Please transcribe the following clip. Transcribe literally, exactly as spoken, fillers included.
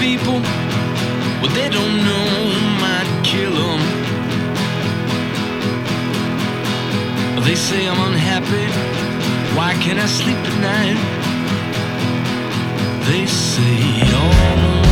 people, what they don't know might kill them. They say I'm unhappy, why can't I sleep at night? They say all